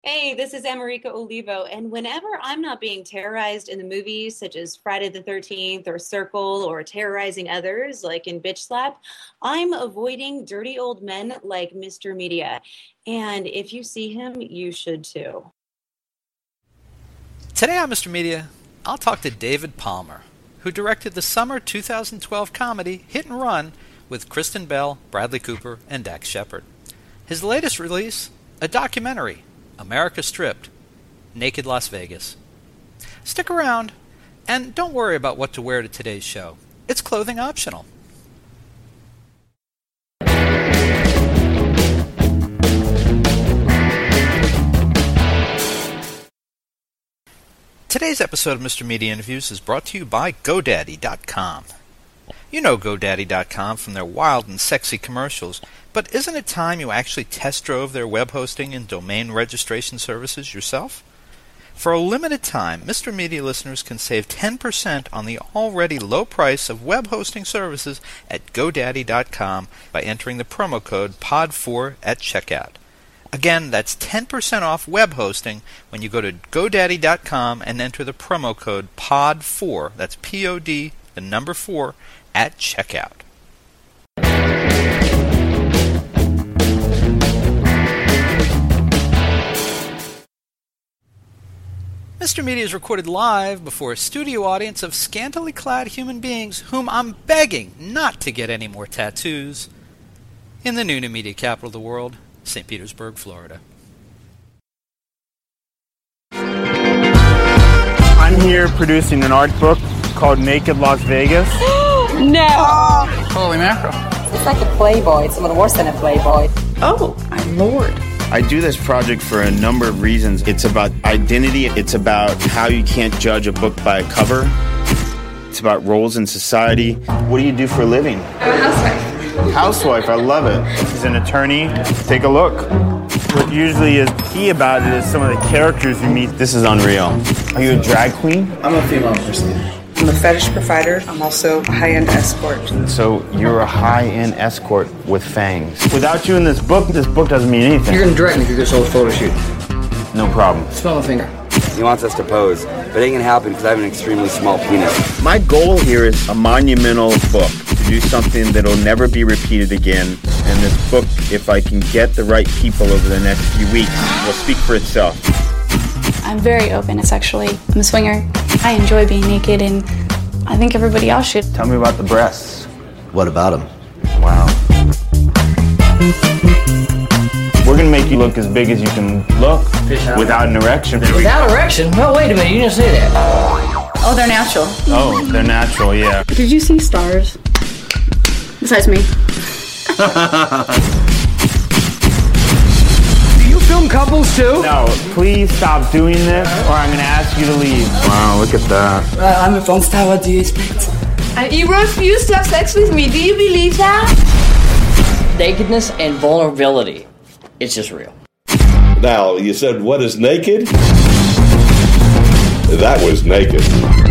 Hey, this is America Olivo, and whenever I'm not being terrorized in the movies such as Friday the 13th or Circle or terrorizing others like in Bitch Slap, I'm avoiding dirty old men like Mr. Media. And if you see him, you should too. Today on Mr. Media, I'll talk to David Palmer, who directed the summer 2012 comedy Hit and Run with Kristen Bell, Bradley Cooper, and Dax Shepard. His latest release, a documentary, America Stripped, Naked Las Vegas. Stick around, and don't worry about what to wear to today's show. It's clothing optional. Today's episode of Mr. Media Interviews is brought to you by GoDaddy.com. You know GoDaddy.com from their wild and sexy commercials, but isn't it time you actually test drove their web hosting and domain registration services yourself? For a limited time, Mr. Media listeners can save 10% on the already low price of web hosting services at GoDaddy.com by entering the promo code POD4 at checkout. Again, that's 10% off web hosting when you go to GoDaddy.com and enter the promo code POD4, that's P-O-D, the number 4, at checkout. Mr. Media is recorded live before a studio audience of scantily clad human beings whom I'm begging not to get any more tattoos in the new media capital of the world, St. Petersburg, Florida. I'm here producing an art book called Naked Las Vegas. No! Holy mackerel. It's like a Playboy. It's even worse than a Playboy. Oh, my Lord. I do this project for a number of reasons. It's about identity. It's about how you can't judge a book by a cover. It's about roles in society. What do you do for a living? I'm a housewife. Housewife, I love it. He's an attorney. Take a look. What usually is key about it is some of the characters you meet. This is unreal. Are you a drag queen? I'm a female person. I'm a fetish provider. I'm also a high-end escort. So you're a high-end escort with fangs. Without you in this book doesn't mean anything. You're gonna drag me through this whole photo shoot. No problem. Smell my finger. He wants us to pose, but it ain't gonna happen because I have an extremely small penis. My goal here is a monumental book. To do something that'll never be repeated again. And this book, if I can get the right people over the next few weeks, will speak for itself. I'm very open sexually. I'm a swinger. I enjoy being naked, and I think everybody else should. Tell me about the breasts. What about him? Wow. We're gonna make you look as big as you can look without an erection. Without erection? Well, wait a minute, you didn't say that. Oh, they're natural. Oh, they're natural, yeah. Did you see stars? Besides me. Do you film couples too? No, please stop doing this or I'm going to ask you to leave. Wow, look at that. I'm a film star, what do you expect? You refuse to have sex with me. Do you believe that? Nakedness and vulnerability. It's just real. Now, you said, what is naked? That was naked.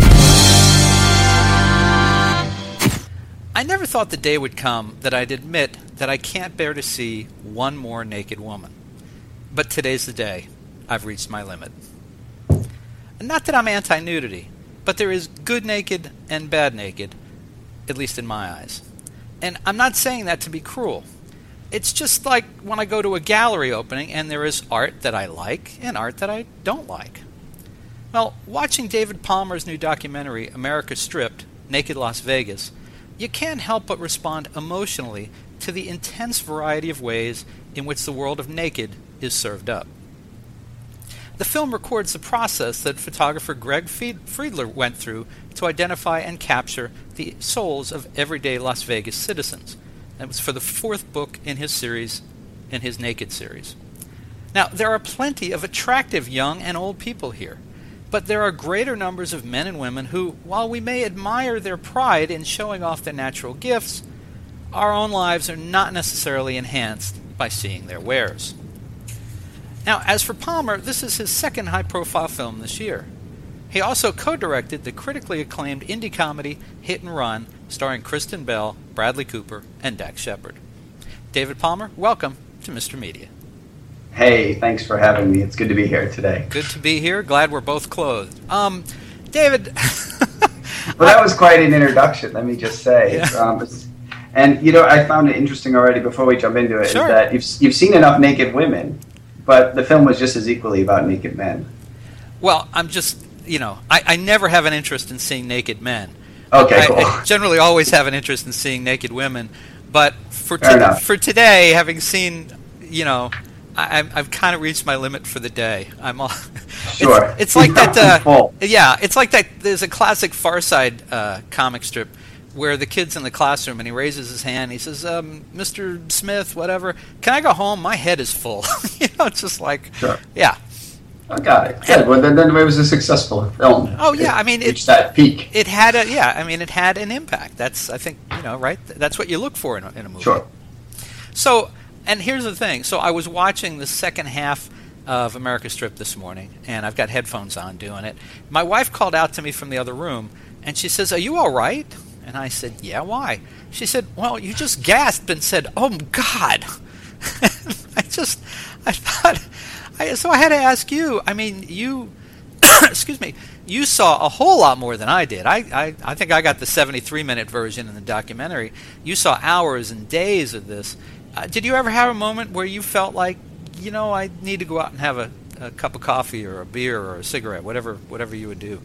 I never thought the day would come that I'd admit that I can't bear to see one more naked woman. But today's the day. I've reached my limit. And not that I'm anti-nudity, but there is good naked and bad naked, at least in my eyes. And I'm not saying that to be cruel. It's just like when I go to a gallery opening and there is art that I like and art that I don't like. Well, watching David Palmer's new documentary, America Stripped, Naked Las Vegas, you can't help but respond emotionally to the intense variety of ways in which the world of naked is served up. The film records the process that photographer Greg Friedler went through to identify and capture the souls of everyday Las Vegas citizens. That was for the fourth book in his series, in his Naked series. Now, there are plenty of attractive young and old people here, but there are greater numbers of men and women who, while we may admire their pride in showing off their natural gifts, our own lives are not necessarily enhanced by seeing their wares. Now, as for Palmer, this is his second high-profile film this year. He also co-directed the critically acclaimed indie comedy Hit and Run, starring Kristen Bell, Bradley Cooper, and Dax Shepard. David Palmer, welcome to Mr. Media. Hey, thanks for having me. It's good to be here today. Good to be here. Glad we're both clothed. David. Well, that was quite an introduction, let me just say. Yeah. And, I found it interesting already before we jump into it, Sure. is that you've seen enough naked women, but the film was just as equally about naked men. Well, I'm just, I never have an interest in seeing naked men. Okay, cool. I generally always have an interest in seeing naked women. But for today, having seen, I've kind of reached my limit for the day. I'm all. Sure. It's like that. It's like that. There's a classic Far Side comic strip where the kid's in the classroom and he raises his hand. He says, "Mr. Smith, whatever, can I go home? My head is full." It's just like, sure. Yeah. I got it. Good. Well, then it was a successful film. Oh yeah, I mean, it reached that peak. It had it had an impact. That's, I think, right. That's what you look for in a movie. Sure. So, and here's the thing. So I was watching the second half of America Strip this morning, and I've got headphones on doing it. My wife called out to me from the other room, and she says, "Are you all right?" And I said, "Yeah, why?" She said, "Well, you just gasped and said, 'Oh God.'" So I had to ask you. I mean, you, excuse me, you saw a whole lot more than I did. I think I got the 73-minute version in the documentary. You saw hours and days of this. Did you ever have a moment where you felt like, I need to go out and have a cup of coffee or a beer or a cigarette, whatever you would do?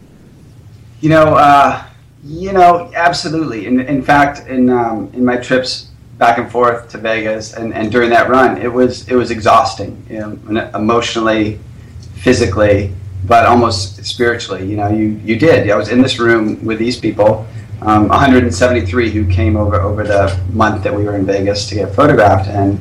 Absolutely. In fact, in my trips back and forth to Vegas and during that run, it was exhausting, emotionally, physically, but almost spiritually. You did. I was in this room with these people, 173 who came over the month that we were in Vegas to get photographed, and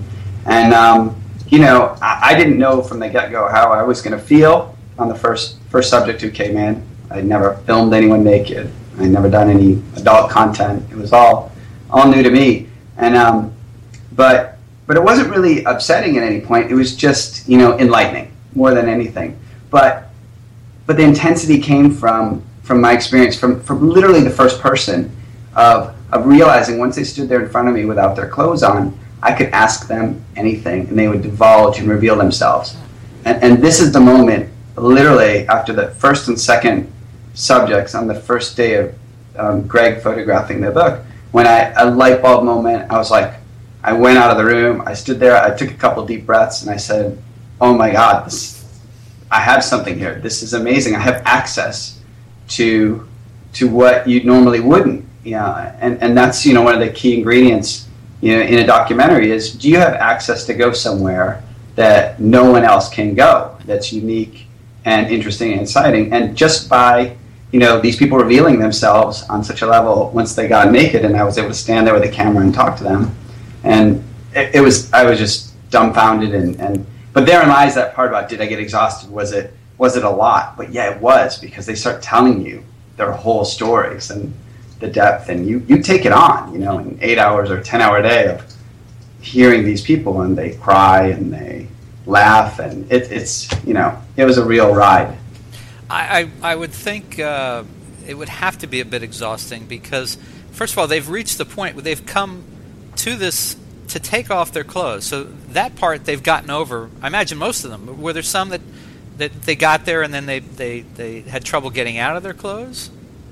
I didn't know from the get-go how I was going to feel on the first subject who came in. I'd never filmed anyone naked. I'd never done any adult content. It was all new to me. And but it wasn't really upsetting at any point. It was just enlightening more than anything. But the intensity came from my experience, from literally the first person of realizing once they stood there in front of me without their clothes on, I could ask them anything and they would divulge and reveal themselves. And this is the moment, literally after the first and second subjects on the first day of Greg photographing the book, when a light bulb moment, I was like, I went out of the room, I stood there, I took a couple deep breaths, and I said, "Oh my God, I have something here. This is amazing. I have access to what you normally wouldn't." And that's one of the key ingredients in a documentary is, do you have access to go somewhere that no one else can go, that's unique and interesting and exciting? And just by these people revealing themselves on such a level once they got naked, and I was able to stand there with a camera and talk to them, and I was just dumbfounded. But therein lies that part about, did I get exhausted? Was it a lot? But yeah, it was, because they start telling you their whole stories and the depth, and you take it on, in 8 hours or 10-hour day of hearing these people, and they cry and they laugh, and it was a real ride. I would think it would have to be a bit exhausting because, first of all, they've reached the point where they've come to this to take off their clothes. So that part they've gotten over. I imagine most of them. Were there some that they got there and then they had trouble getting out of their clothes?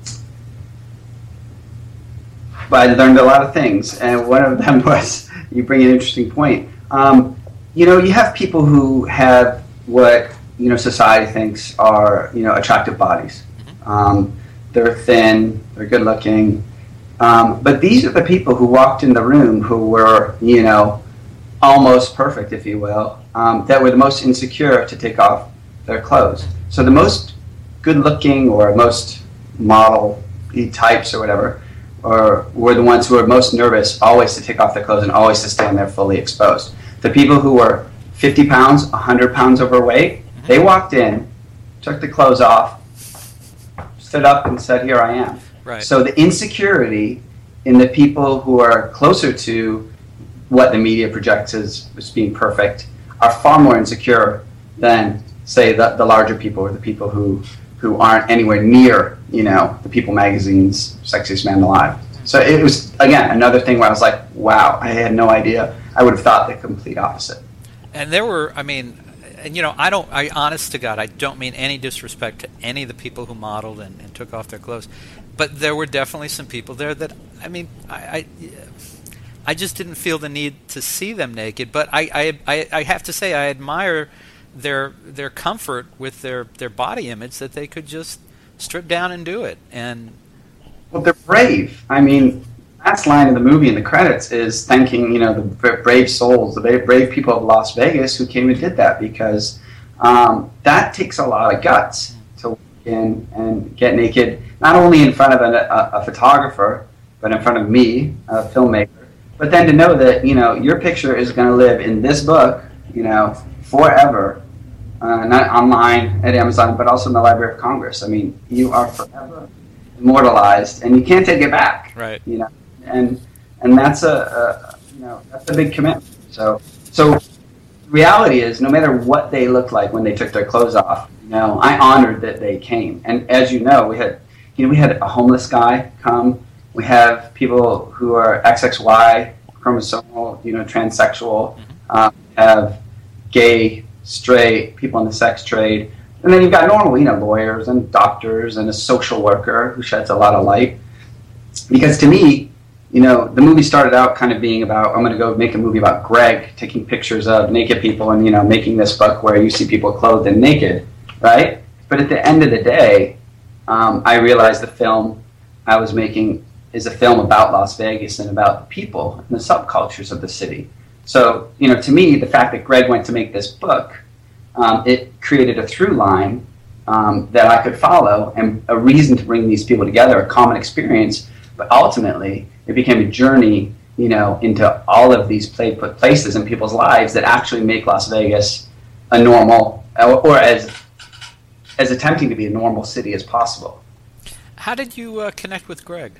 But I learned a lot of things, and one of them was, you bring an interesting point. You have people who have what society thinks are, attractive bodies. They're thin, they're good looking. But these are the people who walked in the room who were, almost perfect, if you will, that were the most insecure to take off their clothes. So the most good looking or most model types or whatever, were the ones who were most nervous always to take off their clothes and always to stand there fully exposed. The people who were 50 pounds, 100 pounds overweight, they walked in, took the clothes off, stood up and said, "Here I am." Right. So the insecurity in the people who are closer to what the media projects as being perfect are far more insecure than, say, the larger people, or the people who aren't anywhere near, the People magazine's Sexiest Man Alive. So it was, again, another thing where I was like, wow, I had no idea. I would have thought the complete opposite. And there were, I mean, and I honest to God, I don't mean any disrespect to any of the people who modeled and took off their clothes, but there were definitely some people there that, I just didn't feel the need to see them naked. But I have to say, I admire their comfort with their body image, that they could just strip down and do it. And well, they're brave. I mean, last line of the movie in the credits is thanking the brave souls, the brave people of Las Vegas who came and did that, because that takes a lot of guts to walk in and get naked, not only in front of a photographer, but in front of me, a filmmaker. But then to know that, your picture is going to live in this book, forever, not online at Amazon, but also in the Library of Congress. I mean, you are forever immortalized, and you can't take it back. Right. And that's that's a big commitment. So reality is, no matter what they looked like when they took their clothes off, I honored that they came. And as you know, we had a homeless guy come. We have people who are XXY, chromosomal, transsexual, have gay, straight, people in the sex trade. And then you've got normal, lawyers and doctors and a social worker who sheds a lot of light. Because to me, the movie started out kind of being about, I'm going to go make a movie about Greg taking pictures of naked people and, making this book where you see people clothed and naked, right? But at the end of the day, I realized the film I was making is a film about Las Vegas and about the people and the subcultures of the city. So, to me, the fact that Greg went to make this book, it created a through line that I could follow and a reason to bring these people together, a common experience. But ultimately, it became a journey, into all of these places in people's lives that actually make Las Vegas a normal, or as attempting to be a normal city as possible. How did you connect with Greg?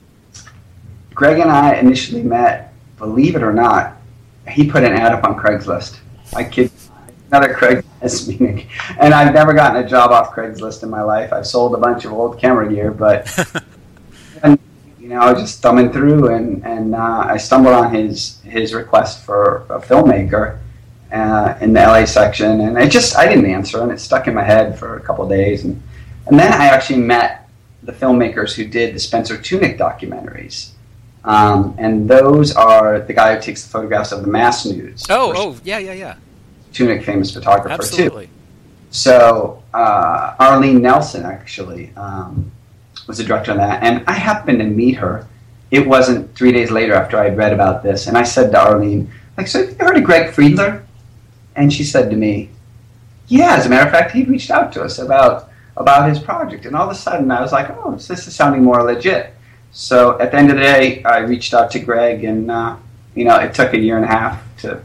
Greg and I initially met, believe it or not, he put an ad up on Craigslist. I kid you not. Another Craigslist meeting. And I've never gotten a job off Craigslist in my life. I've sold a bunch of old camera gear, but and, I was just thumbing through and I stumbled on his request for a filmmaker in the LA section, and I didn't answer, and it stuck in my head for a couple of days. And then I actually met the filmmakers who did the Spencer Tunick documentaries. And those are the guy who takes the photographs of the mass nudes. Yeah. Tunick, famous photographer, absolutely. Too. So Arlene Nelson actually was the director on that, and I happened to meet her. It wasn't 3 days later after I had read about this, and I said to Arlene, so have you heard of Greg Friedler? And she said to me, yeah, as a matter of fact, he reached out to us about his project. And all of a sudden I was like, oh, this is sounding more legit. So at the end of the day, I reached out to Greg, and it took a year and a half to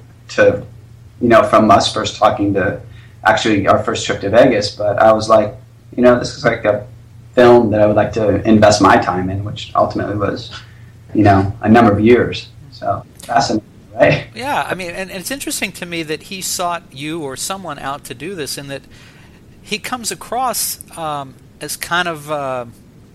from us first talking to actually our first trip to Vegas. But I was like, this is like a film that I would like to invest my time in, which ultimately was, a number of years. So fascinating, right? Yeah, I mean, and it's interesting to me that he sought you or someone out to do this, in that he comes across as kind of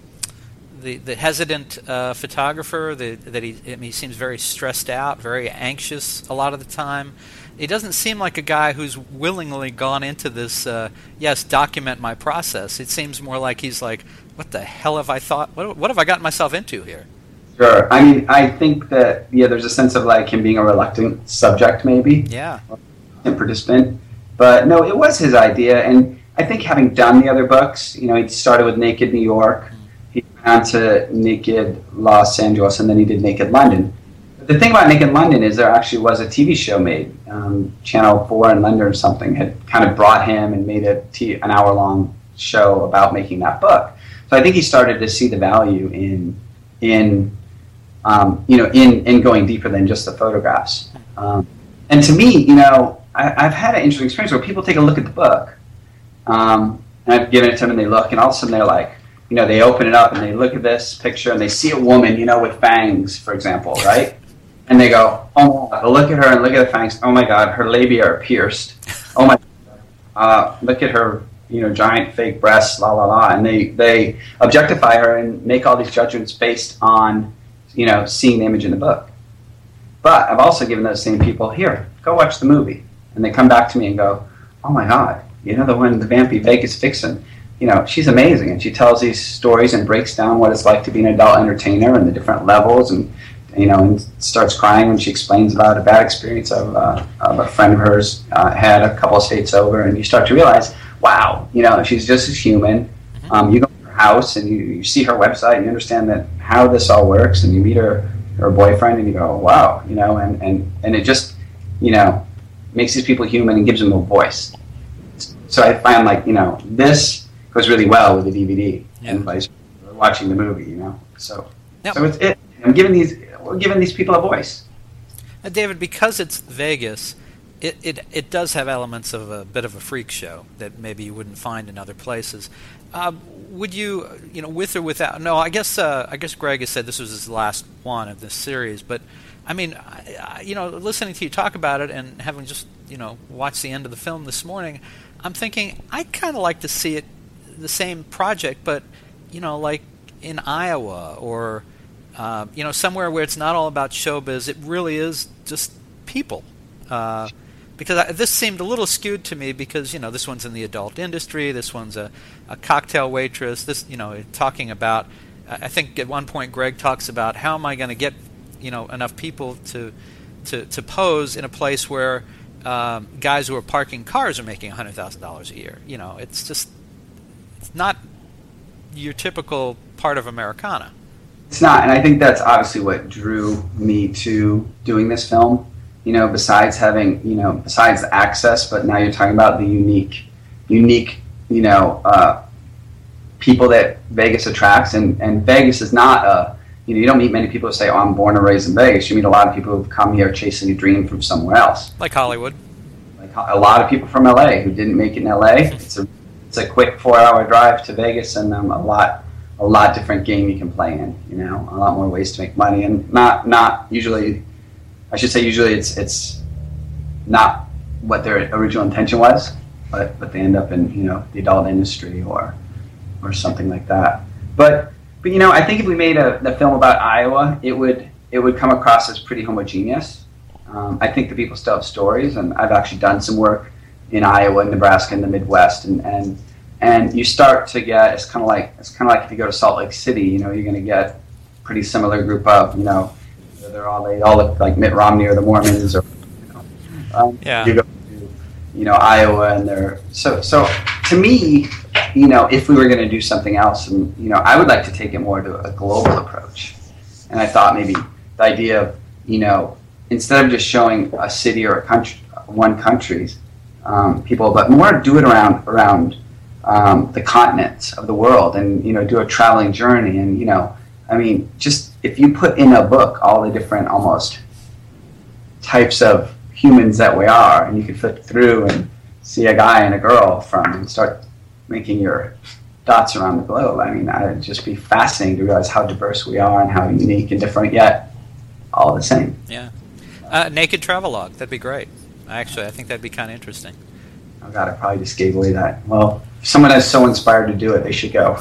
the hesitant photographer. He seems very stressed out, very anxious a lot of the time. He doesn't seem like a guy who's willingly gone into this, document my process. It seems more like he's like, what the hell have I thought? What have I gotten myself into here? Sure. I mean, I think that, there's a sense of like him being a reluctant subject, maybe. Yeah. A participant. But no, it was his idea. And I think having done the other books, he started with Naked New York. He went on to Naked Los Angeles, and then he did Naked London. The thing about Naked London is there actually was a TV show made. Channel 4 in London or something had kind of brought him and made an hour-long show about making that book. So I think he started to see the value in going deeper than just the photographs. And to me, I've had an interesting experience where people take a look at the book, and I've given it to them, and they look, and all of a sudden they're like, they open it up and they look at this picture and they see a woman, with fangs, for example, right? And they go, oh, my God, look at her and look at the fangs. Oh my God, her labia are pierced. Oh my God, look at her, giant fake breasts, la la la. And they objectify her and make all these judgments based on, seeing the image in the book. But I've also given those same people, here, go watch the movie. And they come back to me and go, oh my God, you know, the one, the Vampy Vegas Vixen, you know, she's amazing. And she tells these stories and breaks down what it's like to be an adult entertainer and the different levels, and, you know, and starts crying when she explains about a bad experience of a friend of hers had a couple of states over. And you start to realize, wow, you know, she's just as human. You go to her house and you see her website and you understand that how this all works, and you meet her boyfriend and you go, wow, you know, and it just, you know, makes these people human and gives them a voice. So I find, like, you know, this goes really well with the DVD and vice versa, watching the movie, you know. So we're giving these people a voice. Now, David, because it's Vegas, it does have elements of a bit of a freak show that maybe you wouldn't find in other places. Would you, you know, with or without? No, I guess Greg has said this was his last one of this series, but I mean, you know, listening to you talk about it and having just, you know, watched the end of the film this morning, I'm thinking I'd kind of like to see it, the same project, but, you know, like in Iowa or, you know, somewhere where it's not all about showbiz. It really is just people. Because this seemed a little skewed to me because, you know, this one's in the adult industry, this one's a cocktail waitress, this, you know, talking about, I think at one point Greg talks about how am I going to get, you know, enough people to pose in a place where guys who are parking cars are making $100,000 a year. You know, it's just, it's not your typical part of Americana. It's not, and I think that's obviously what drew me to doing this film. You know, besides having, you know, besides the access, but now you're talking about the unique, you know, people that Vegas attracts, and Vegas is not you know, you don't meet many people who say, oh, I'm born and raised in Vegas. You meet a lot of people who've come here chasing a dream from somewhere else. Like Hollywood. Like a lot of people from LA who didn't make it in LA. It's a quick 4-hour drive to Vegas, and a lot different game you can play in, you know, a lot more ways to make money, and not usually, I should say usually it's not what their original intention was, but they end up in, you know, the adult industry or something like that. But you know, I think if we made a film about Iowa, it would come across as pretty homogeneous. I think the people still have stories, and I've actually done some work in Iowa, Nebraska, and the Midwest, and you start to get, it's kind of like if you go to Salt Lake City, you know, you're going to get pretty similar group of, you know, they all look like Mitt Romney or the Mormons, or, you know, you go to, you know, Iowa, and they're so to me, you know, if we were going to do something else, and, you know, I would like to take it more to a global approach. And I thought maybe the idea of, you know, instead of just showing a city or a country, one country's people, but more do it around the continents of the world, and, you know, do a traveling journey. And, you know, I mean, just if you put in a book all the different almost types of humans that we are, and you could flip through and see a guy and a girl and start making your dots around the globe. I mean, it'd just be fascinating to realize how diverse we are and how unique and different, yet all the same. Yeah. Naked travelogue, that'd be great. Actually, I think that'd be kind of interesting. Oh God, I probably just gave away that. Well, if someone is so inspired to do it, they should go.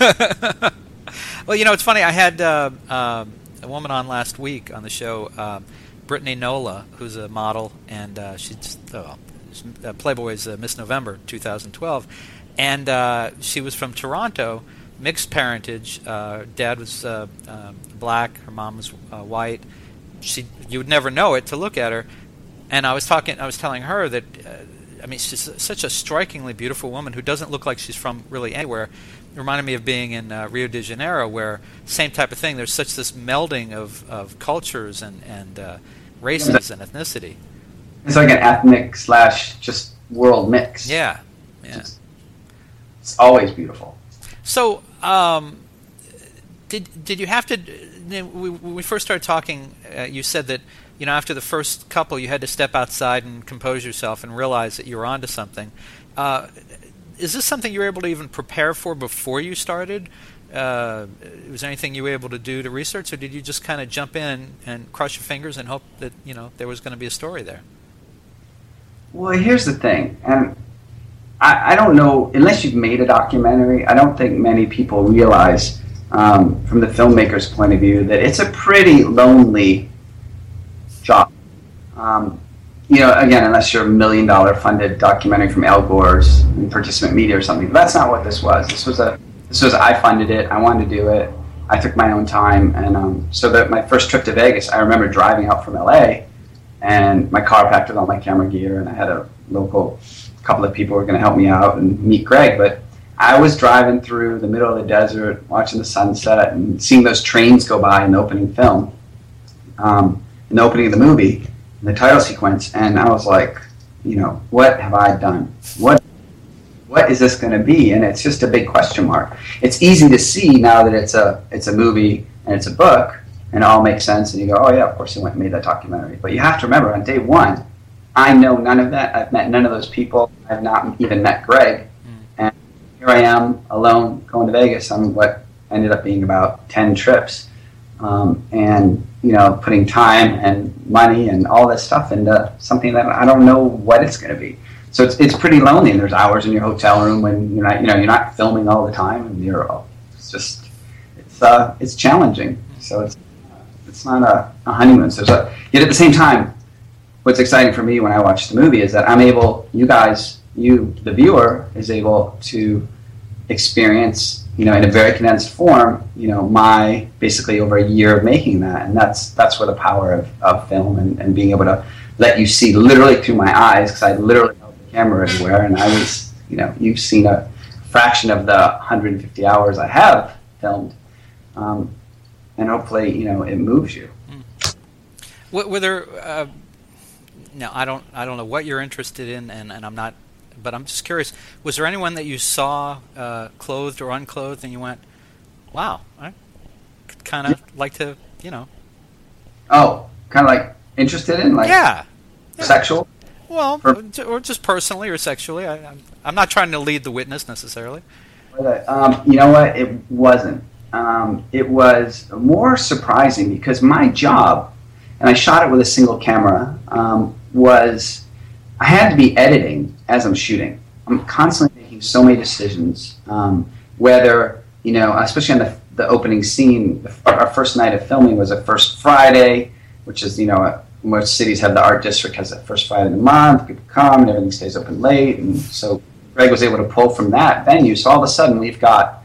Well, you know, it's funny. I had a woman on last week on the show, Brittany Nola, who's a model, and she's Playboy's Miss November 2012. And she was from Toronto, mixed parentage. Dad was black, her mom was white. You would never know it to look at her. And I was telling her that, I mean, she's such a strikingly beautiful woman who doesn't look like she's from really anywhere. It reminded me of being in Rio de Janeiro, where same type of thing. There's such this melding of cultures and races and ethnicity. It's like an ethnic / just world mix. Yeah. It's always beautiful. So, did you have to? When we first started talking, you said that, you know, after the first couple, you had to step outside and compose yourself and realize that you were onto something. Is this something you were able to even prepare for before you started? Was there anything you were able to do to research, or did you just kind of jump in and cross your fingers and hope that, you know, there was going to be a story there? Well, here's the thing, and I don't know, unless you've made a documentary, I don't think many people realize, from the filmmaker's point of view, that it's a pretty lonely job. again, unless you're a $1 million funded documentary from Al Gore's Participant Media or something. But that's not what this was. This was I funded it. I wanted to do it. I took my own time, and so that my first trip to Vegas, I remember driving out from LA, and my car packed with all my camera gear, and I had a local couple of people who were going to help me out and meet Greg. But I was driving through the middle of the desert, watching the sunset, and seeing those trains go by in the opening film, in the opening of the movie, in the title sequence, and I was like, what have I done? What is this going to be? And it's just a big question mark. It's easy to see now that it's a movie and it's a book, and it all makes sense, and you go, oh yeah, of course he went and made that documentary. But you have to remember, on day one, I know none of that. I've met none of those people. I've not even met Greg. And here I am, alone, going to Vegas on what ended up being about 10 trips. And, putting time and money and all this stuff into something that I don't know what it's going to be. So it's pretty lonely, and there's hours in your hotel room when you're not filming all the time, and it's challenging. So it's not a honeymoon. So yet at the same time, what's exciting for me when I watch the movie is that I'm able, the viewer, is able to experience, in a very condensed form, my basically over a year of making that, and that's where the power of film and being able to let you see literally through my eyes, because I literally held the camera everywhere, and I was, you've seen a fraction of the 150 hours I have filmed, and hopefully, it moves you. Were there? Now I don't know what you're interested in, and I'm not. But I'm just curious, was there anyone that you saw clothed or unclothed and you went, wow, I kind of like to, Oh, kind of like interested in? Yeah. Sexual? Well, or just personally or sexually. I'm not trying to lead the witness necessarily. You know what? It wasn't. It was more surprising because my job, and I shot it with a single camera, was I had to be editing as I'm shooting. I'm constantly making so many decisions, whether, especially on the opening scene, our first night of filming was a first Friday, which is, most cities have the art district has that first Friday of the month, people come and everything stays open late, and so Greg was able to pull from that venue, so all of a sudden we've got,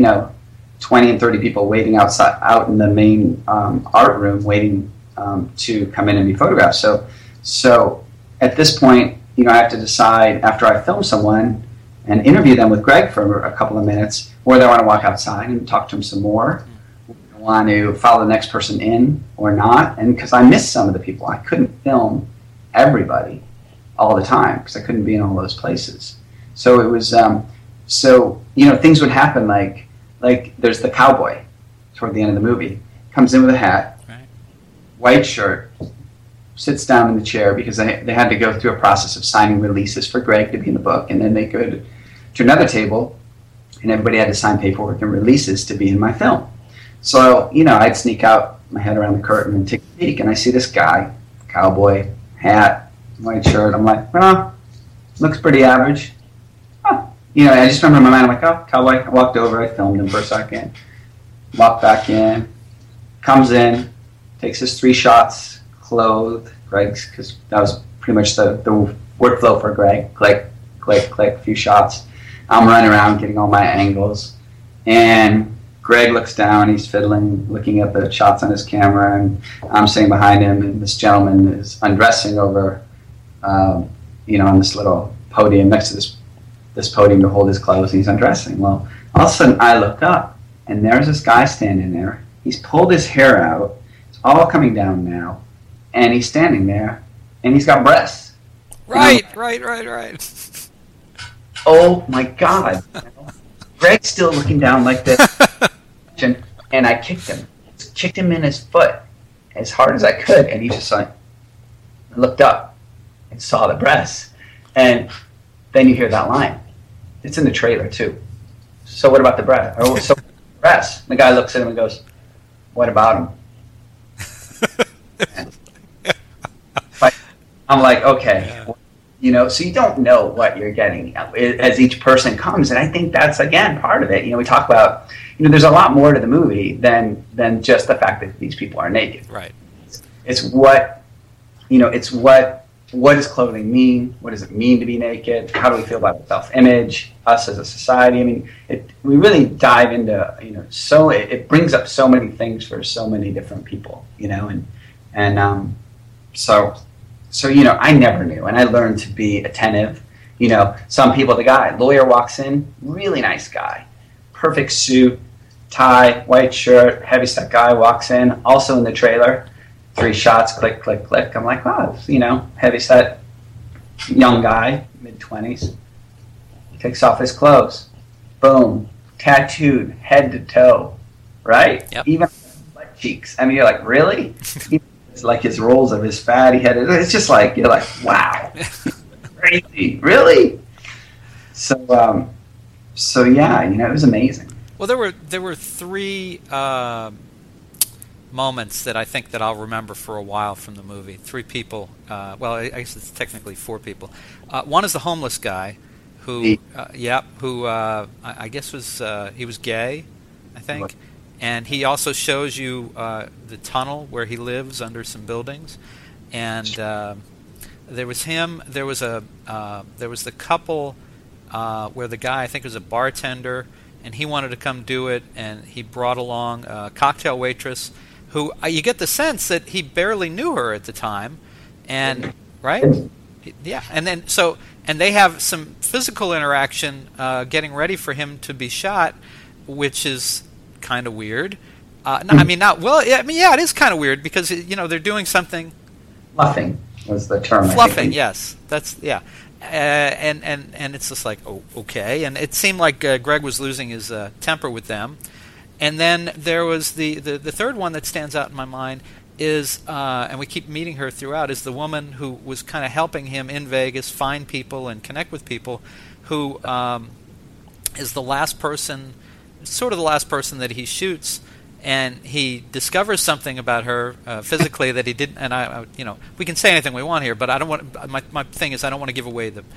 20 and 30 people waiting out in the main art room waiting to come in and be photographed. So at this point, I have to decide after I film someone and interview them with Greg for a couple of minutes, whether I want to walk outside and talk to him some more, I want to follow the next person in or not. And because I missed some of the people, I couldn't film everybody all the time because I couldn't be in all those places. So it was, things would happen like there's the cowboy toward the end of the movie, comes in with a hat, right, white shirt, sits down in the chair because they had to go through a process of signing releases for Greg to be in the book, and then they go to another table, and everybody had to sign paperwork and releases to be in my film. So, I'd sneak out my head around the curtain and take a peek, and I see this guy, cowboy, hat, white shirt. I'm like, well, looks pretty average. Oh. I just remember in my mind, I'm like, oh, cowboy. I walked over, I filmed him for a second, walked back in, comes in, takes his 3 shots, clothed, Greg's, because that was pretty much the workflow for Greg. Click, click, click, a few shots. I'm running around getting all my angles, and Greg looks down, he's fiddling, looking at the shots on his camera, and I'm sitting behind him, and this gentleman is undressing over, on this little podium, next to this podium to hold his clothes, and he's undressing. Well, all of a sudden I look up, and there's this guy standing there. He's pulled his hair out. It's all coming down now. And he's standing there, and he's got breasts. Right. Oh my God! Greg's still looking down like this, and I kicked him in his foot as hard as I could, and he just looked up and saw the breasts, and then you hear that line. It's in the trailer too. So what about the breast? Or so breasts? The guy looks at him and goes, "What about him?" I'm like, okay, so you don't know what you're getting as each person comes, and I think that's again part of it. We talk about, there's a lot more to the movie than just the fact that these people are naked. Right. It's what what does clothing mean? What does it mean to be naked? How do we feel about our self-image, us as a society? I mean, we really dive into, it brings up so many things for so many different people, so I never knew, and I learned to be attentive. Some people, lawyer walks in, really nice guy, perfect suit, tie, white shirt, heavyset guy walks in, also in the trailer. 3 shots, click, click, click. I'm like, wow, heavyset young guy, mid-20s. Takes off his clothes. Boom. Tattooed head to toe. Right? Yep. Even butt cheeks. I mean, you're like, really? It's like his rolls of his fatty head. It's just like, you're like, wow. Crazy. Really? So yeah, it was amazing. Well, there were 3 moments that I think that I'll remember for a while from the movie. 3 people. Well, I guess it's technically 4 people. One is the homeless guy, who I guess he was gay, I think, and he also shows you the tunnel where he lives under some buildings, and there was him. There was the couple where the guy, I think, was a bartender, and he wanted to come do it, and he brought along a cocktail waitress who you get the sense that he barely knew her at the time, and right, yeah, and then and they have some physical interaction, getting ready for him to be shot, which is kind of weird. It is kind of weird because they're doing something. Fluffing was the term. Fluffing, yes, that's yeah. And it's just like, oh, okay. And it seemed like Greg was losing his temper with them. And then there was the third one that stands out in my mind is, and we keep meeting her throughout, is the woman who was kind of helping him in Vegas find people and connect with people, who is the last person that he shoots. And he discovers something about her physically that he didn't. And we can say anything we want here, but I don't want. My thing is, I don't want to give away the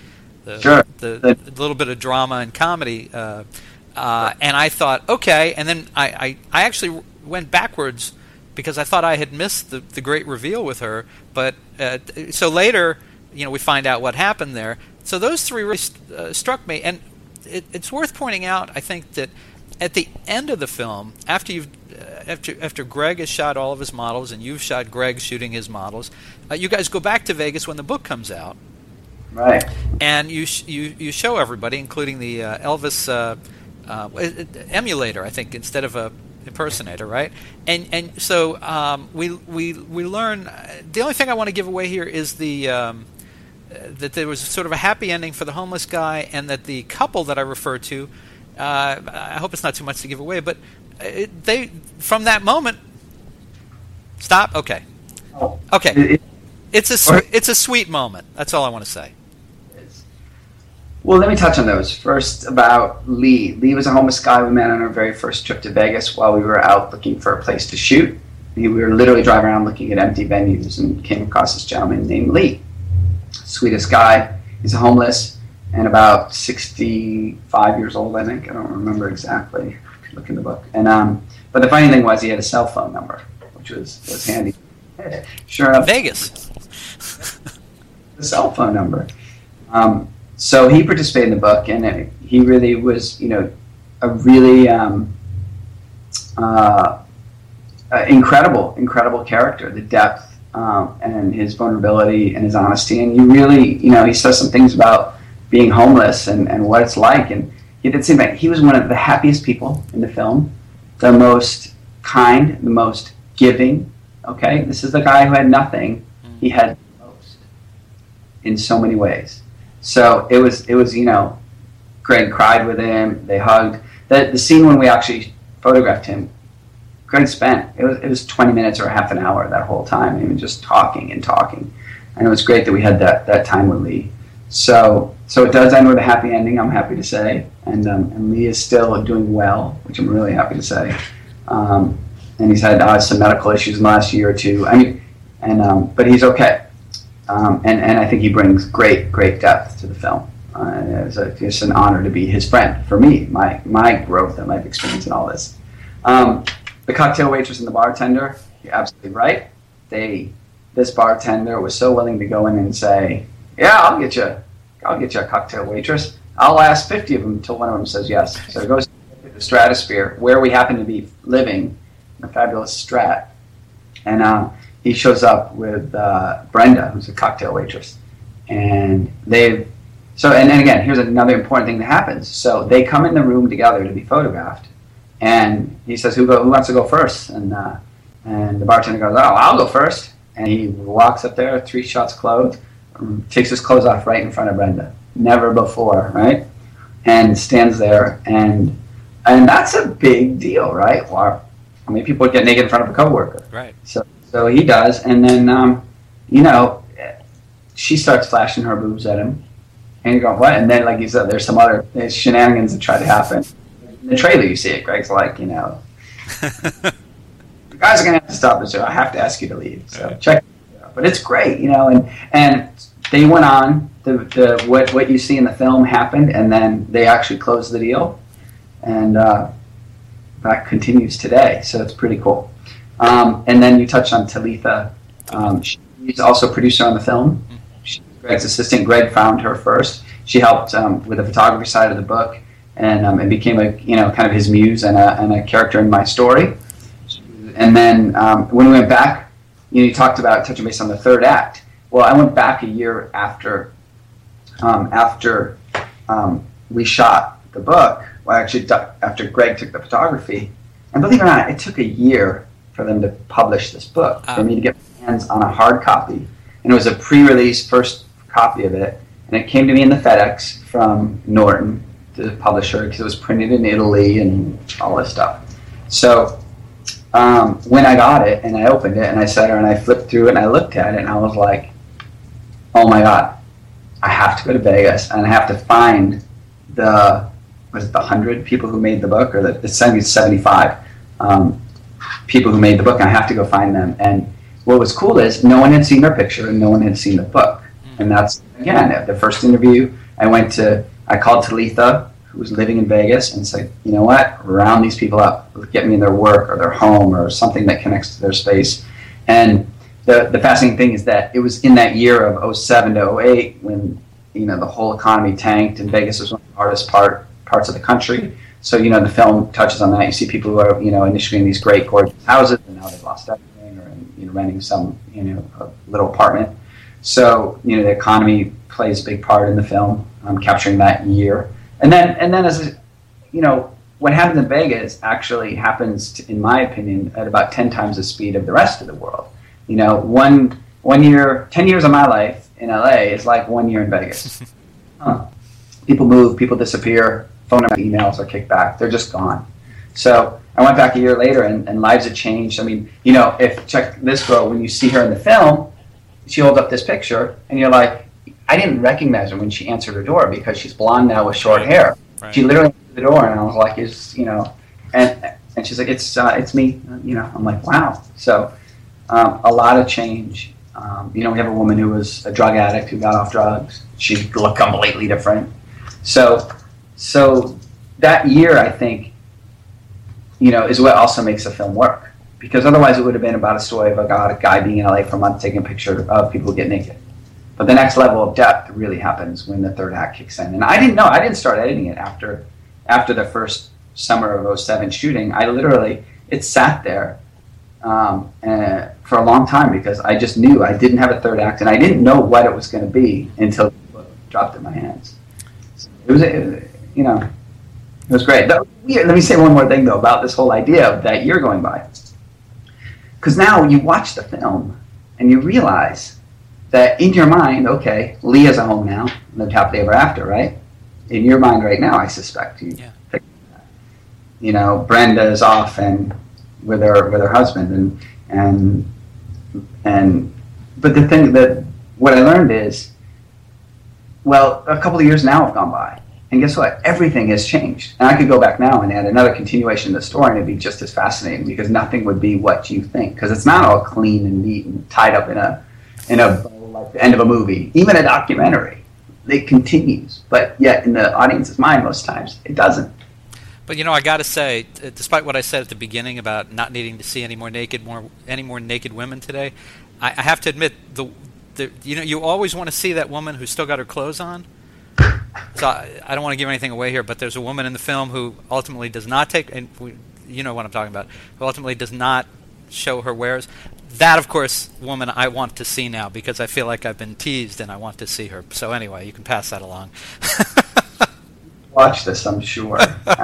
little bit of drama and comedy. And I thought, okay. And then I actually went backwards because I thought I had missed the great reveal with her. But so later, we find out what happened there. So those 3 really struck me, and it's worth pointing out, I think, that at the end of the film, after Greg has shot all of his models and you've shot Greg shooting his models, you guys go back to Vegas when the book comes out, right? And you show everybody, including the Elvis emulator, I think, instead of a impersonator, right? And so we learn. The only thing I want to give away here is that there was sort of a happy ending for the homeless guy, and that the couple that I referred to. I hope it's not too much to give away, but they from that moment. Stop. Okay. It's a sweet moment. That's all I want to say. Well, let me touch on those. First, about Lee. Lee was a homeless guy we met on our very first trip to Vegas while we were out looking for a place to shoot. We were literally driving around looking at empty venues and came across this gentleman named Lee. Sweetest guy. He's homeless. And about 65 years old, I think. I don't remember exactly. Look in the book. And but the funny thing was he had a cell phone number, which was handy. Sure enough, Vegas. The cell phone number. So he participated in the book, and he really was, a really incredible character. The depth and his vulnerability and his honesty, and you really, he says some things about being homeless and what it's like, and he did seem like he was one of the happiest people in the film, the most kind, the most giving. Okay, this is the guy who had nothing. He had the most in so many ways. So it was Greg cried with him. They hugged. The scene when we actually photographed him, Greg spent it was 20 minutes or half an hour that whole time, and just talking, and it was great that we had that time with Lee. So it does end with a happy ending, I'm happy to say, and Lee is still doing well, which I'm really happy to say. And he's had some medical issues in the last year or two. But he's okay. And I think he brings great depth to the film. It's an honor to be his friend for me, my growth and life experience and all this. The cocktail waitress and the bartender, you're absolutely right. They this bartender was so willing to go in and say, "Yeah, I'll get you a cocktail waitress. I'll ask 50 of them until one of them says yes." So it goes to the Stratosphere, where we happen to be living, in a fabulous Strat, and he shows up with Brenda, who's a cocktail waitress, and and then again, here's another important thing that happens. So they come in the room together to be photographed, and he says, "Who wants to go first?" And the bartender goes, "Oh, I'll go first." And he walks up there, 3 shots clothes, takes his clothes off right in front of Brenda. Never before, right? And stands there, and that's a big deal, right? Well, how many people get naked in front of a coworker? Right. So he does, and then she starts flashing her boobs at him, and you go, "What?" And then, like you said, there's some other shenanigans that try to happen. In the trailer, you see it. Greg's like, "You guys are gonna have to stop the show. I have to ask you to leave." So check it out. But it's great, and they went on. What you see in the film happened, and then they actually closed the deal, and that continues today. So it's pretty cool. And then you touched on Talitha. She's also a producer on the film. She's Greg's assistant. Greg found her first. She helped with the photography side of the book, and became a kind of his muse and a character in my story. And then when we went back, you talked about touching base on the third act. Well, I went back a year after we shot the book. Well, actually, after Greg took the photography, and believe it or not, it took a year for them to publish this book. For me to get my hands on a hard copy, and it was a pre-release first copy of it, and it came to me in the FedEx from Norton, the publisher, because it was printed in Italy and all this stuff. So when I got it and I opened it and I sat there and I flipped through it and I looked at it and I was like, "Oh my God, I have to go to Vegas and I have to find the 100 people who made the book, or it's 75 people who made the book, and I have to go find them." And what was cool is no one had seen their picture and no one had seen the book. And that's, again, at the first interview, I called Talitha, who was living in Vegas, and said, "You know what, round these people up, get me in their work or their home or something that connects to their space." And the fascinating thing is that it was in that year of 07 to 08 when the whole economy tanked, and Vegas was one of the hardest parts of the country. So the film touches on that. You see people who are initially in these great gorgeous houses, and now they've lost everything, or renting some a little apartment. So the economy plays a big part in the film, capturing that year. And then as what happens in Vegas actually happens, in my opinion, at about 10 times the speed of the rest of the world. 1 year, 10 years of my life in LA is like 1 year in Vegas. People move, people disappear, phone numbers, emails are kicked back. They're just gone. So I went back a year later, and lives have changed. I mean, if check this girl, when you see her in the film, she holds up this picture, and you're like, I didn't recognize her when she answered her door because she's blonde now with short hair. Right. She literally answered the door, and I was like, and she's like, it's me. I'm like, wow. So a lot of change. We have a woman who was a drug addict who got off drugs. She looked completely different. So that year, I think, is what also makes the film work. Because otherwise it would have been about a story of a guy being in LA for a month taking a picture of people who get naked. But the next level of depth really happens when the third act kicks in. And I didn't know. I didn't start editing it after the first summer of 07 shooting. It sat there for a long time because I just knew I didn't have a third act, and I didn't know what it was going to be until the book dropped in my hands. So it was great. Let me say one more thing, though, about this whole idea of that year going by. Because now you watch the film and you realize that in your mind, okay, Leah's at home now, lived happily ever after, right? In your mind right now, I suspect you think that. Brenda's off and with her husband, but the thing that what I learned is, well, a couple of years now have gone by. And guess what? Everything has changed. And I could go back now and add another continuation of the story, and it'd be just as fascinating because nothing would be what you think. Because it's not all clean and neat and tied up in a bow like the end of a movie. Even a documentary, it continues. But yet, in the audience's mind, most times, it doesn't. But I got to say, despite what I said at the beginning about not needing to see any more naked women today, I have to admit, you always want to see that woman who's still got her clothes on. So I don't want to give anything away here, but there's a woman in the film who ultimately does not take, and you know what I'm talking about, who ultimately does not show her wares. That, of course, woman I want to see now because I feel like I've been teased and I want to see her. So anyway, you can pass that along. Watch this, I'm sure.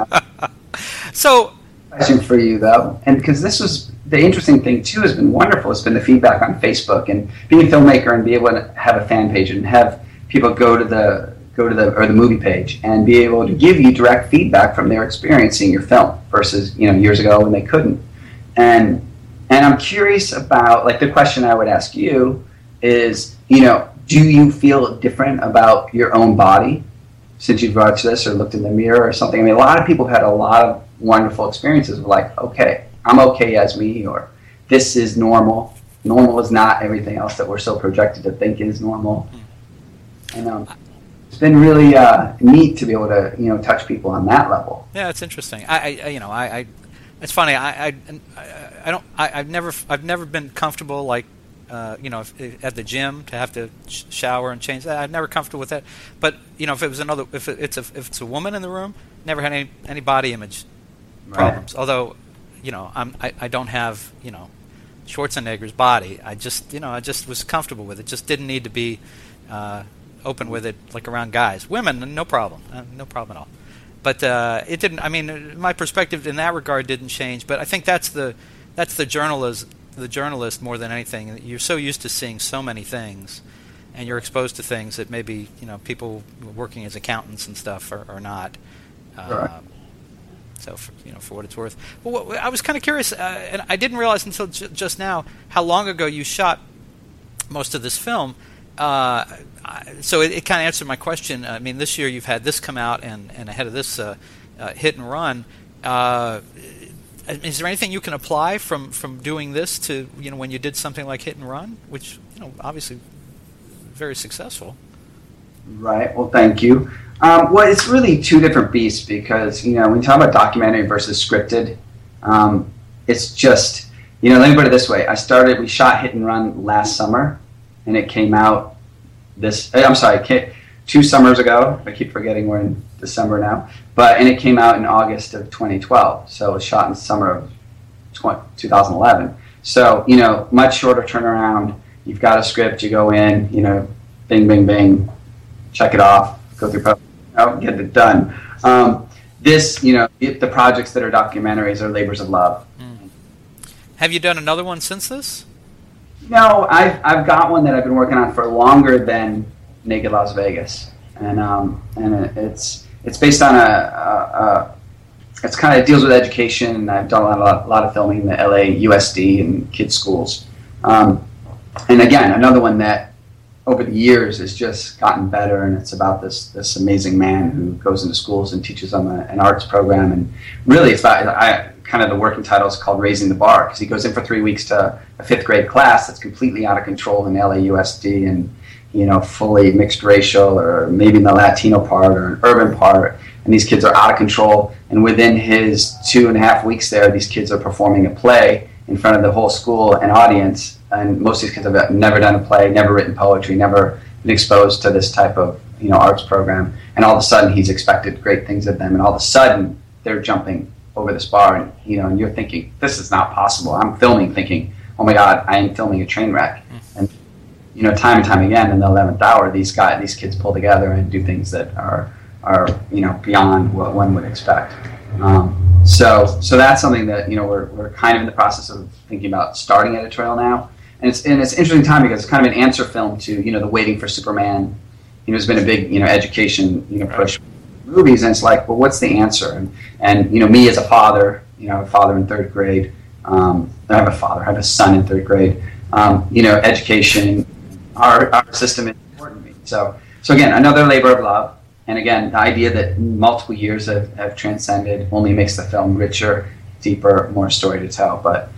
So, question for you though, and because this was the interesting thing too, has been wonderful. It's been the feedback on Facebook and being a filmmaker and be able to have a fan page and have people go to the movie page and be able to give you direct feedback from their experience seeing your film versus years ago when they couldn't. And I'm curious about, like, the question I would ask you is, do you feel different about your own body since you've watched this or looked in the mirror or something? I mean, a lot of people have had a lot of wonderful experiences of like, okay, I'm okay as me, or this is normal. Normal is not everything else that we're so projected to think is normal. And it's been really neat to be able to, touch people on that level. Yeah, it's interesting. It's funny. I've never been comfortable like, at the gym to have to shower and change. I'm never comfortable with that. But if it was if it's a woman in the room, never had any body image problems. Right. Although, I don't have Schwarzenegger's body. I just was comfortable with it. Just didn't need to be open with it like around guys. Women, no problem, no problem at all. But it didn't. I mean, my perspective in that regard didn't change. But I think that's the journalist more than anything. You're so used to seeing so many things, and you're exposed to things that maybe people working as accountants and stuff are not. Right. So for what it's worth. Well, I was kind of curious, and I didn't realize until just now how long ago you shot most of this film. So it kind of answered my question. I mean, this year you've had this come out, and ahead of this Hit and Run. Is there anything you can apply from doing this to when you did something like Hit and Run, which obviously very successful? Right. Well, thank you. Well, it's really two different beasts because when you talk about documentary versus scripted, it's just let me put it this way. We shot Hit and Run last summer, and it came out 2 summers ago. I keep forgetting we're in December now. And it came out in August of 2012. So it was shot in summer of 2011. So, much shorter turnaround. You've got a script, you go in, bing, bing, bing, check it off, go through post, get it done. The projects that are documentaries are labors of love. Have you done another one since this? No, I've got one that I've been working on for longer than Naked Las Vegas, and it's based on it's kind of deals with education, and I've done a lot of filming in the LA USD and kids schools, and again another one that over the years has just gotten better, and it's about this amazing man who goes into schools and teaches them an arts program, and really it's about kind of the working title is called Raising the Bar, because he goes in for 3 weeks to a 5th grade class that's completely out of control in LAUSD and fully mixed racial, or maybe in the Latino part or an urban part, and these kids are out of control, and within his 2.5 weeks there, these kids are performing a play in front of the whole school and audience, and most of these kids have never done a play, never written poetry, never been exposed to this type of arts program, and all of a sudden he's expected great things of them, and all of a sudden they're jumping over this bar, and and you're thinking, this is not possible. I'm filming thinking, oh my God, I am filming a train wreck. And time and time again in the 11th hour, these kids pull together and do things that are beyond what one would expect. So that's something that we're kind of in the process of thinking about starting editorial now, and it's an interesting time because it's kind of an answer film to the Waiting for Superman. It's been a big education push. Movies, and it's like, well, what's the answer? And me as a father, a father in 3rd grade, I have a son in 3rd grade. Education, our system is important to me. So again, another labor of love, and again, the idea that multiple years have transcended only makes the film richer, deeper, more story to tell. But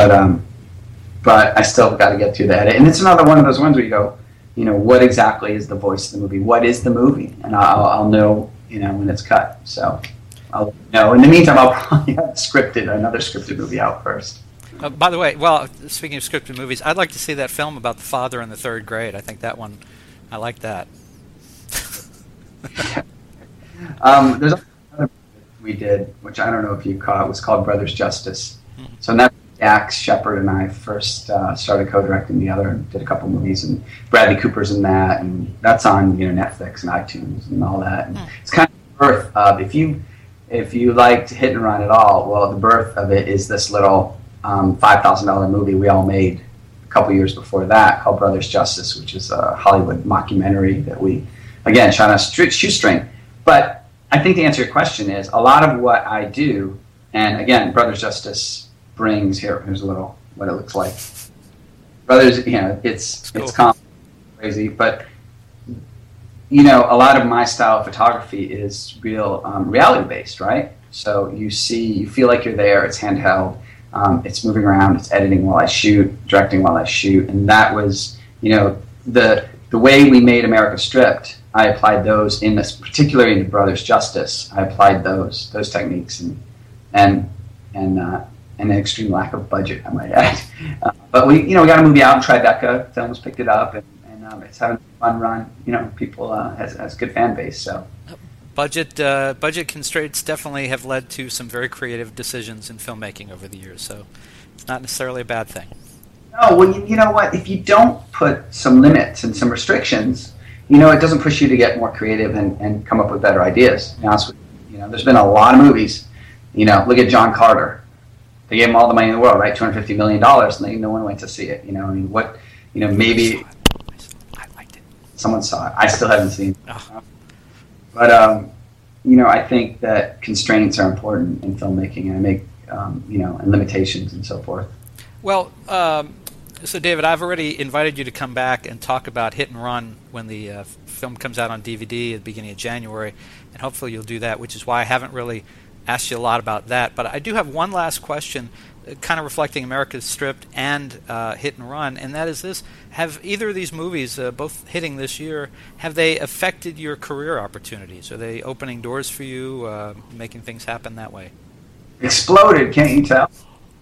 I still got to get through the edit, and it's another one of those ones where you go, what exactly is the voice of the movie? What is the movie? And I'll know. When it's cut. So I'll know. In the meantime, I'll probably have another scripted movie out first. By the way, well, speaking of scripted movies, I'd like to see that film about the father in the third grade. I think that one, I like that. There's another we did, which I don't know if you caught. It was called Brothers Justice. So that's Dax Shepard and I first started co-directing together and did a couple movies, and Bradley Cooper's in that, and that's on Netflix and iTunes and all that. And it's kind of the birth of, if you liked Hit and Run at all, well, the birth of it is this little $5,000 movie we all made a couple years before that called Brothers Justice, which is a Hollywood mockumentary that we, again, shot on a shoestring. But I think to answer your question is, a lot of what I do, and again, Brothers Justice brings, here's a little what it looks like. Brothers, it's cool. Crazy, but a lot of my style of photography is real reality based, right? So you feel like you're there. It's handheld. It's moving around. It's editing while I shoot, directing while I shoot, and that was the way we made America Stripped. I applied those in this, particularly in Brothers Justice. I applied those techniques and an extreme lack of budget, I might add. But we got a movie out in Tribeca. Films picked it up, and it's having a fun run. People has good fan base. So budget constraints definitely have led to some very creative decisions in filmmaking over the years. So it's not necessarily a bad thing. No, well, you know what? If you don't put some limits and some restrictions, it doesn't push you to get more creative and come up with better ideas. To be honest with you, there's been a lot of movies. Look at John Carter. They gave him all the money in the world, right? $250 million, and no one went to see it. Maybe I liked it. Someone saw it. I still haven't seen it. Oh. But I think that constraints are important in filmmaking, and limitations and so forth. Well, so David, I've already invited you to come back and talk about Hit and Run when the film comes out on DVD at the beginning of January, and hopefully you'll do that, which is why I haven't really asked you a lot about that. But I do have one last question, kind of reflecting America Stripped and Hit and Run, and that is this. Have either of these movies, both hitting this year, have they affected your career opportunities? Are they opening doors for you, making things happen that way? Exploded, can't you tell?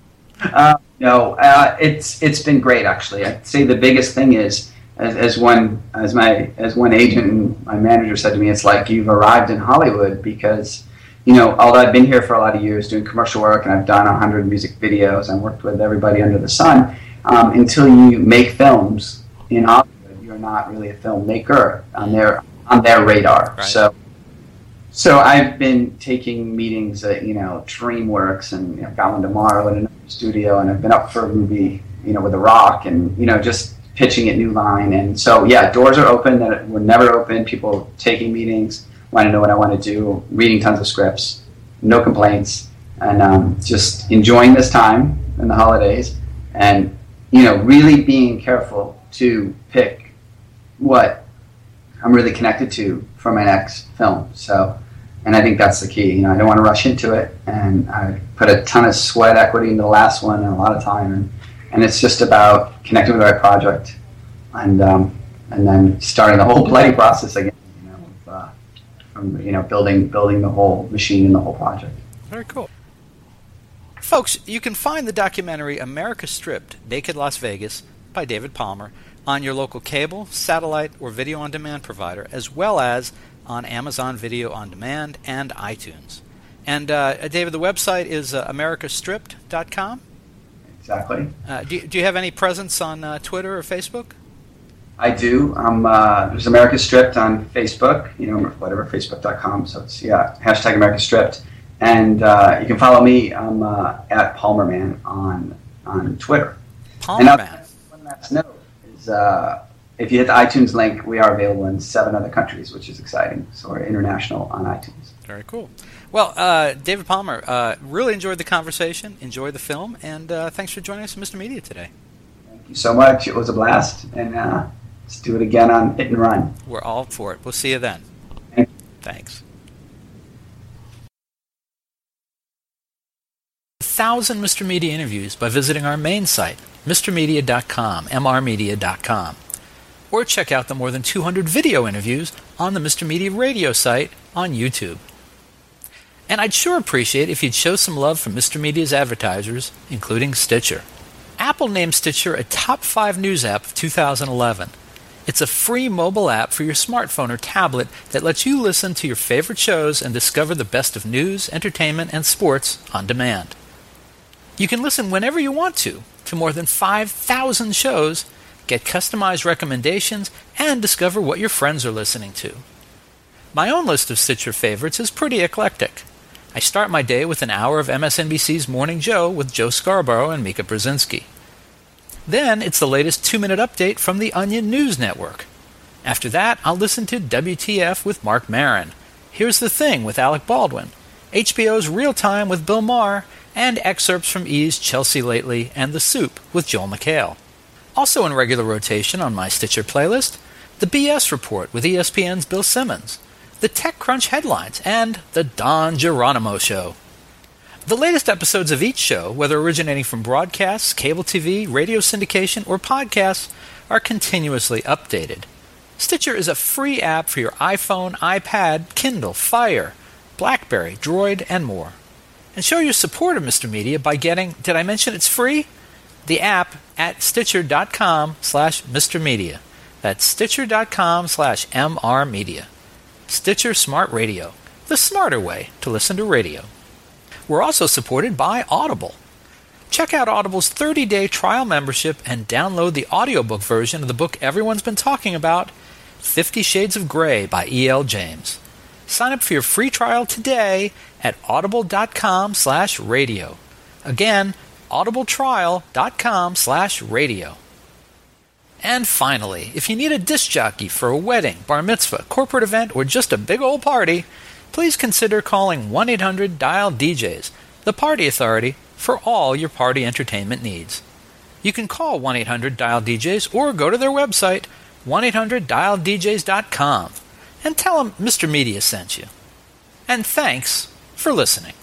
No, it's been great, actually. I'd say the biggest thing is, as one agent and my manager said to me, it's like you've arrived in Hollywood, because although I've been here for a lot of years doing commercial work, and I've done 100 music videos and worked with everybody under the sun, until you make films in Hollywood, you're not really a filmmaker on their radar. Right. So I've been taking meetings at DreamWorks, and I've got one tomorrow at another studio, and I've been up for a movie with The Rock, and just pitching at New Line. And so doors are open that were never open. People taking meetings, want to know what I want to do, reading tons of scripts, no complaints, and just enjoying this time in the holidays, and really being careful to pick what I'm really connected to for my next film. So, and I think that's the key. I don't want to rush into it, and I put a ton of sweat equity into the last one and a lot of time, and it's just about connecting with the right project, and then starting the whole bloody process again. Building the whole machine and the whole project. Very cool. Folks, you can find the documentary America Stripped, Naked Las Vegas by David Palmer on your local cable, satellite, or video on demand provider, as well as on Amazon Video on Demand and iTunes. And David, the website is americastripped.com? Exactly. Do you have any presence on Twitter or Facebook? I do. There's America Stripped on Facebook, whatever, facebook.com. So it's, hashtag America Stripped. And you can follow me. I'm at Palmerman on Twitter. Palmerman. One last note is if you hit the iTunes link, we are available in 7 other countries, which is exciting. So we're international on iTunes. Very cool. Well, David Palmer, really enjoyed the conversation, enjoyed the film, and thanks for joining us on Mr. Media today. Thank you so much. It was a blast. And let's do it again on Hit and Run. We're all for it. We'll see you then. Thanks. 1,000 Mr. Media interviews by visiting our main site, mrmedia.com, mrmedia.com. Or check out the more than 200 video interviews on the Mr. Media radio site on YouTube. And I'd sure appreciate if you'd show some love from Mr. Media's advertisers, including Stitcher. Apple named Stitcher a top 5 news app of 2011. It's a free mobile app for your smartphone or tablet that lets you listen to your favorite shows and discover the best of news, entertainment, and sports on demand. You can listen whenever you want to more than 5,000 shows, get customized recommendations, and discover what your friends are listening to. My own list of Stitcher favorites is pretty eclectic. I start my day with an hour of MSNBC's Morning Joe with Joe Scarborough and Mika Brzezinski. Then it's the latest 2-minute update from the Onion News Network. After that, I'll listen to WTF with Mark Maron, Here's the Thing with Alec Baldwin, HBO's Real Time with Bill Maher, and excerpts from E's Chelsea Lately and The Soup with Joel McHale. Also in regular rotation on my Stitcher playlist, the BS Report with ESPN's Bill Simmons, the TechCrunch headlines, and the Don Geronimo Show. The latest episodes of each show, whether originating from broadcasts, cable TV, radio syndication, or podcasts, are continuously updated. Stitcher is a free app for your iPhone, iPad, Kindle, Fire, BlackBerry, Droid, and more. And show your support of Mr. Media by getting, did I mention it's free? The app at Stitcher.com/Mr. Media. That's Stitcher.com/MR Media. Stitcher Smart Radio, the smarter way to listen to radio. We're also supported by Audible. Check out Audible's 30-day trial membership and download the audiobook version of the book everyone's been talking about, 50 Shades of Grey by E.L. James. Sign up for your free trial today at audible.com/radio. Again, audibletrial.com/radio. And finally, if you need a disc jockey for a wedding, bar mitzvah, corporate event, or just a big old party, please consider calling 1-800-DIAL-DJs, the party authority for all your party entertainment needs. You can call 1-800-DIAL-DJs or go to their website, 1-800-DIAL-DJs.com, and tell them Mr. Media sent you. And thanks for listening.